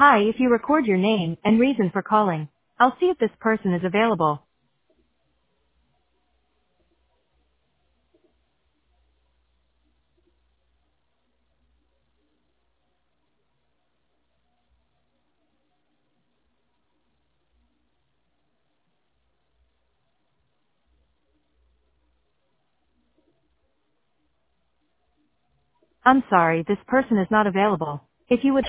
Hi, if you record your name and reason for calling, I'll see if this person is available. I'm sorry, this person is not available. If you would